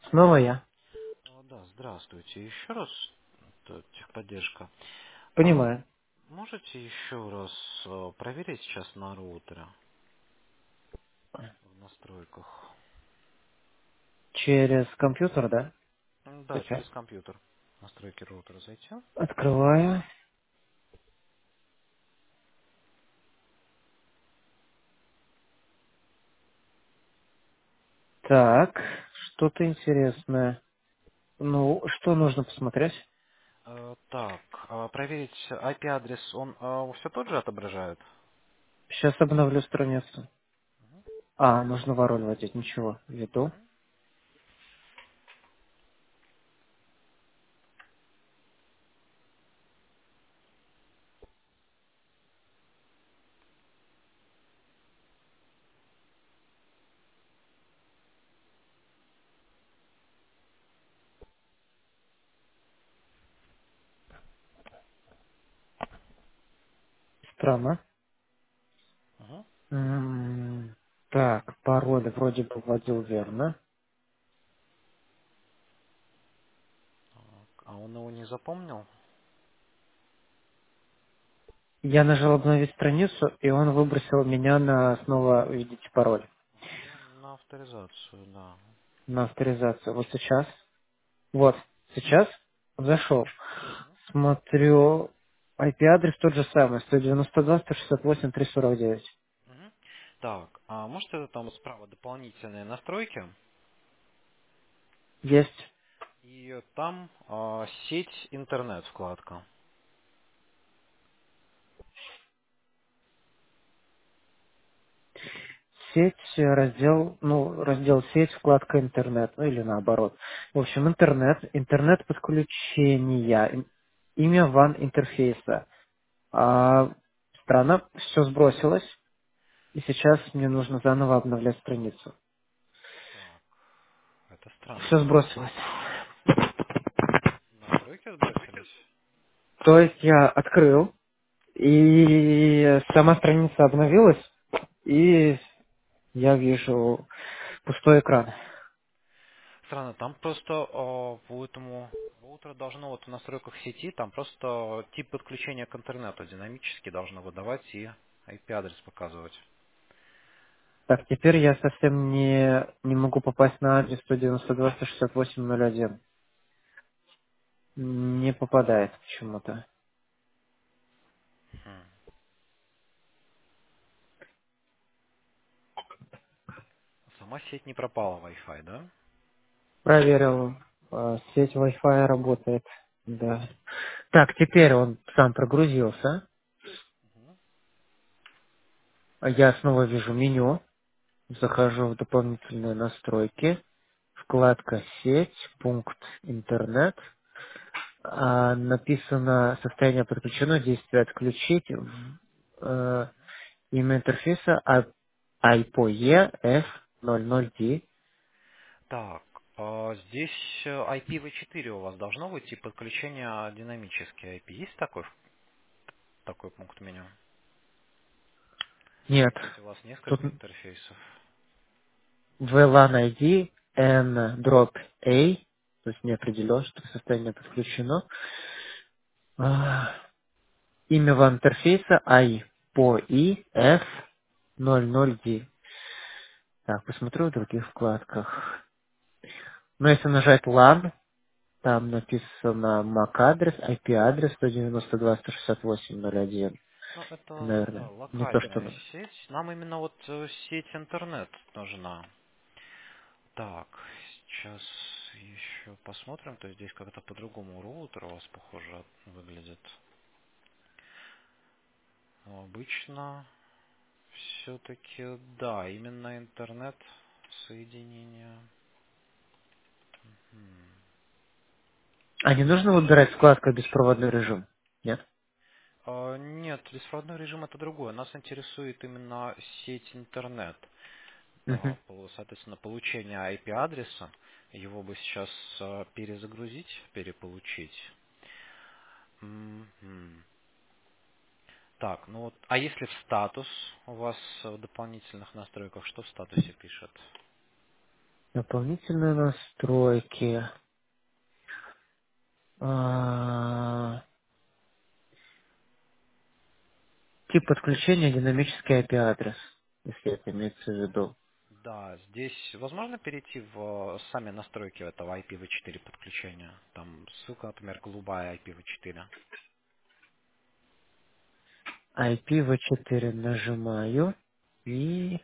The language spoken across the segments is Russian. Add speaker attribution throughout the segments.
Speaker 1: Снова я.
Speaker 2: Да, здравствуйте. Еще раз это техподдержка. А
Speaker 1: Понимаю.
Speaker 2: можете еще раз проверить сейчас на роутере в настройках?
Speaker 1: Через компьютер, да?
Speaker 2: Да,
Speaker 1: Сейчас.
Speaker 2: через компьютер. Настройки роутера зайти.
Speaker 1: Открываю. Так, что-то интересное. Ну, что нужно посмотреть?
Speaker 2: Так, проверить IP-адрес, он все тот же отображает?
Speaker 1: Сейчас обновлю страницу. А, нужно пароль вводить. Ничего, введу. Странно.
Speaker 2: Угу.
Speaker 1: Так, пароль вроде бы вводил верно.
Speaker 2: А он его не запомнил?
Speaker 1: Я нажал обновить страницу, и он выбросил меня на снова введите пароль.
Speaker 2: Ну, на авторизацию, да.
Speaker 1: На авторизацию. Вот сейчас. Вот, сейчас зашел. Смотрю, IP-адрес тот же самый, 192.168.349.
Speaker 2: Мгм. Так, а может это там справа дополнительные настройки?
Speaker 1: Есть
Speaker 2: И там сеть интернет вкладка.
Speaker 1: сеть, раздел, ну, раздел сеть, вкладка интернет, ну или наоборот. В общем, интернет подключения, имя ван интерфейса. Странно, все сбросилось, и сейчас мне нужно заново обновлять страницу.
Speaker 2: Так, это странно.
Speaker 1: Все сбросилось.
Speaker 2: Настройки сбросились?
Speaker 1: То есть я открыл, и сама страница обновилась, и я вижу пустой экран.
Speaker 2: Странно, там просто по этому роутеру должно вот в настройках сети, там просто тип подключения к интернету динамически должно выдавать и IP-адрес показывать.
Speaker 1: Так, теперь я совсем не могу попасть на адрес 192.168.01. Не попадает почему-то.
Speaker 2: Хм. Сама сеть не пропала Wi-Fi, да?
Speaker 1: Проверил, сеть Wi-Fi работает. Да. Так, теперь он сам прогрузился. Я снова вижу меню. Захожу в дополнительные настройки. Вкладка «Сеть», пункт «Интернет». Написано «Состояние подключено», действие «Отключить». Имя интерфейса IPOE F00D.
Speaker 2: Так, здесь IPv4 у вас должно быть и подключение динамический IP. Есть такой пункт меню?
Speaker 1: Нет,
Speaker 2: То есть у вас
Speaker 1: тут
Speaker 2: несколько интерфейсов?
Speaker 1: VLAN ID N drop A, то есть не определен, что состояние подключено. А, Имя в интерфейса IPOE F00D. Так, посмотрю в других вкладках. Но если нажать LAN, там написано MAC-адрес, IP-адрес 192.168.0.1.
Speaker 2: Ну, это, да,
Speaker 1: Наверное, не то, что
Speaker 2: локальная
Speaker 1: нужно.
Speaker 2: сеть. Нам именно вот сеть интернет нужна. Так, сейчас еще посмотрим. То есть здесь как-то по-другому роутер у вас, похоже, выглядит. Но обычно все-таки, да, именно интернет соединение. М.
Speaker 1: А не нужно выбирать вкладку «Беспроводной режим»? Нет?
Speaker 2: Нет, беспроводной режим это другое. Нас интересует именно сеть интернет.
Speaker 1: Мгм.
Speaker 2: Соответственно, получение IP-адреса. Его бы сейчас перезагрузить, переполучить. Мгм. Так, ну вот, а если в статус у вас в дополнительных настройках, что в статусе пишет?
Speaker 1: Дополнительные настройки. Тип подключения динамический IP-адрес, если это имеется в виду.
Speaker 2: Да, здесь возможно перейти в сами настройки этого IPv4 подключения. Там ссылка, например, голубая IPv4.
Speaker 1: IPv4 нажимаю и...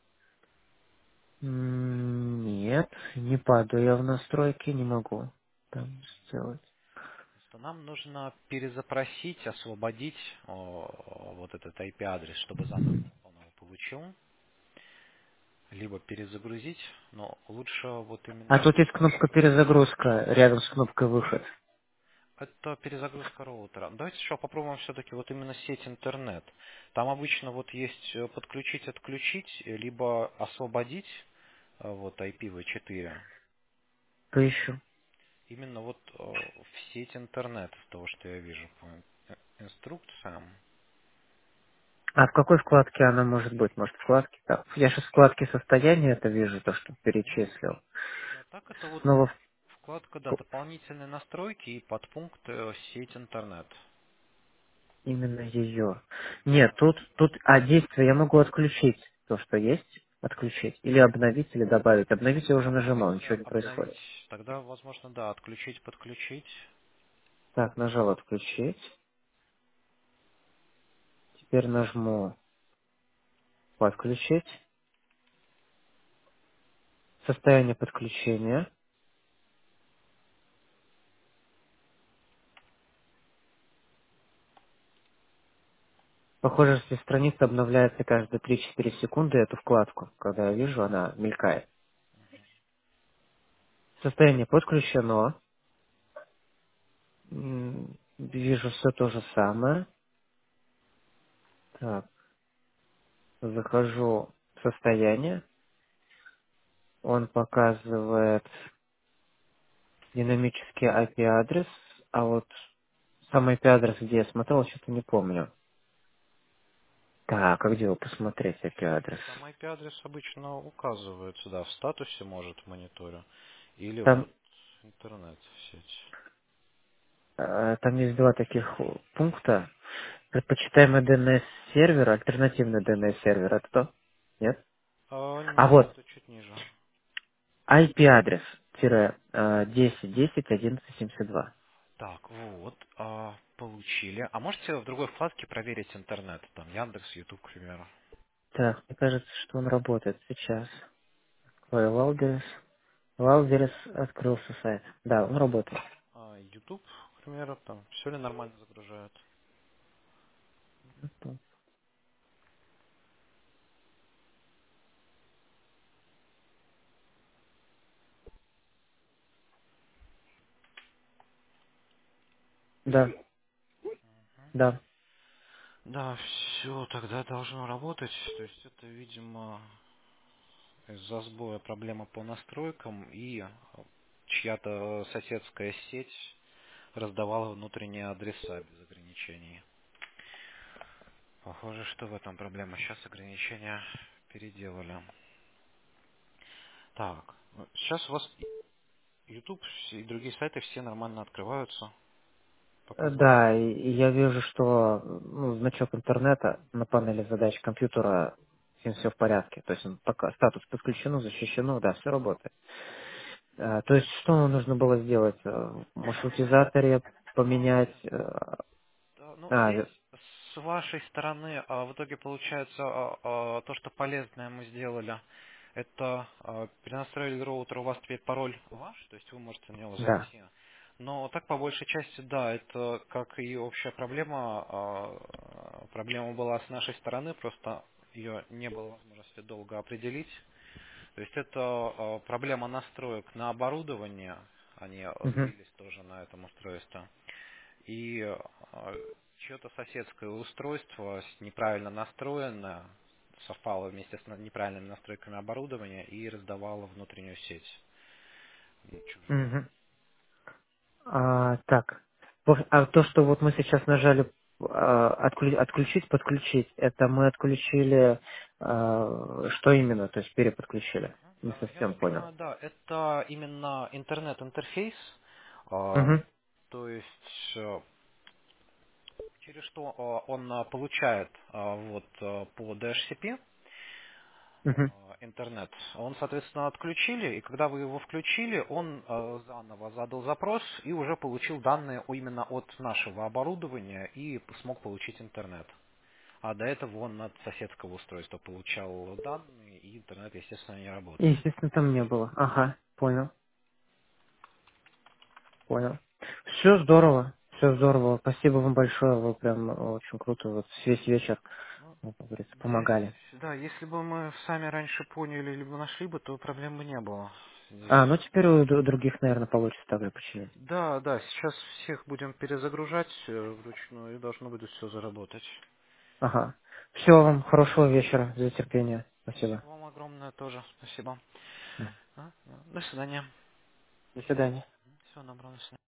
Speaker 1: Нет, не падаю я в настройки, не могу там сделать.
Speaker 2: Просто нам нужно перезапросить, освободить вот этот IP-адрес, чтобы заново он его получил. Либо перезагрузить, но лучше вот
Speaker 1: А
Speaker 2: именно...
Speaker 1: тут есть кнопка перезагрузка рядом с кнопкой выход.
Speaker 2: Это перезагрузка роутера. Давайте еще попробуем все-таки вот именно сеть интернет. Там обычно вот есть подключить, отключить, либо освободить вот IPv4.
Speaker 1: Поищу.
Speaker 2: Именно вот в сеть интернет, с того, что я вижу по инструкциям.
Speaker 1: А в какой вкладке она может быть? Может, вкладки? Так, я же в вкладке состояния это вижу, то, что
Speaker 2: Мгм.
Speaker 1: перечислил.
Speaker 2: А так это вот
Speaker 1: Снова
Speaker 2: вкладка, да, дополнительные настройки и подпункт сеть интернет.
Speaker 1: именно ее. Нет, тут, действие я могу отключить то, что есть, отключить, или обновить, или добавить. Обновить я уже нажимал,
Speaker 2: Давайте
Speaker 1: ничего не
Speaker 2: обновить.
Speaker 1: происходит.
Speaker 2: Тогда, возможно, да, отключить, подключить.
Speaker 1: Так, нажал отключить. Теперь нажму подключить. Состояние подключения. Похоже, если страница обновляется каждые 3-4 секунды, эту вкладку, когда я вижу, она мелькает. Состояние подключено. Вижу все то же самое. Так, захожу в состояние. Он показывает динамический IP-адрес, а вот сам IP-адрес, где я смотрел, что-то не помню. Так, а где его посмотреть, IP-адрес?
Speaker 2: Сам IP-адрес обычно указывается, да, в статусе может в мониторе. Или
Speaker 1: Там,
Speaker 2: вот интернет-сеть.
Speaker 1: там есть два таких пункта. Предпочитаемый DNS-сервер, альтернативный DNS-сервер, это то? Нет? А
Speaker 2: Нет,
Speaker 1: вот,
Speaker 2: это чуть ниже.
Speaker 1: IP-адрес, 10.10.11.72.
Speaker 2: Так, вот, получили. А можете в другой вкладке проверить интернет? Там Яндекс, Ютуб, к примеру.
Speaker 1: Так, мне кажется, что он работает сейчас. Открою Валдерес. Валдерес открылся сайт. Да, он работает.
Speaker 2: Ютуб, к примеру, там все ли нормально загружает?
Speaker 1: Да, да.
Speaker 2: Да, все, тогда должно работать. То есть это, видимо, из-за сбоя проблема по настройкам и чья-то соседская сеть раздавала внутренние адреса без ограничений. Похоже, что в этом проблема. Сейчас ограничения переделали. Так, сейчас у вас YouTube и другие сайты все нормально открываются. Показал.
Speaker 1: Да, и я вижу, что значок интернета на панели задач компьютера, с ним все в порядке. То есть он пока статус подключено, защищено, да, все работает. То есть что нужно было сделать? В маршрутизаторе поменять?
Speaker 2: Да, ну,
Speaker 1: А,
Speaker 2: здесь с вашей стороны в итоге получается то, что полезное мы сделали. Это перенастроили роутер, у вас теперь пароль ваш, то есть вы можете на него
Speaker 1: да.
Speaker 2: зайти. Но так по большей части, да, это как и общая проблема. Проблема была с нашей стороны, просто ее не было возможности долго определить. То есть это проблема настроек на оборудование, они
Speaker 1: Мгм.
Speaker 2: сбились тоже на этом устройстве. И чье-то соседское устройство неправильно настроено, совпало вместе с неправильными настройками оборудования и раздавало внутреннюю сеть чужую.
Speaker 1: Мгм. Так, а то, что вот мы сейчас нажали отключить, подключить, это мы отключили что именно, то есть переподключили? Не
Speaker 2: Я
Speaker 1: совсем
Speaker 2: так
Speaker 1: понял.
Speaker 2: понимаю, да, это именно интернет-интерфейс, а,
Speaker 1: Угу,
Speaker 2: то есть через что он получает вот по DHCP
Speaker 1: угу.
Speaker 2: интернет. Он, соответственно, отключили, и когда вы его включили, он заново задал запрос и уже получил данные именно от нашего оборудования и смог получить интернет. А до этого он от соседского устройства получал данные, и интернет, естественно, не
Speaker 1: И,
Speaker 2: работал.
Speaker 1: естественно, там не было. Ага, понял, понял. Все здорово, все здорово. Спасибо вам большое, вы прям очень круто вот весь вечер,
Speaker 2: Ну,
Speaker 1: ну, как говорится,
Speaker 2: здесь,
Speaker 1: помогали.
Speaker 2: да, если бы мы сами раньше поняли, либо нашли бы, то проблем бы не было.
Speaker 1: А, ну
Speaker 2: Здесь.
Speaker 1: теперь у других, наверное, получится так же починить.
Speaker 2: Да, да, сейчас всех будем перезагружать вручную, и должно будет все заработать.
Speaker 1: Ага. Всего вам хорошего вечера, за терпение. Спасибо.
Speaker 2: Спасибо вам огромное тоже. Спасибо.
Speaker 1: Да.
Speaker 2: До свидания.
Speaker 1: До свидания.
Speaker 2: Всего доброго. До свидания.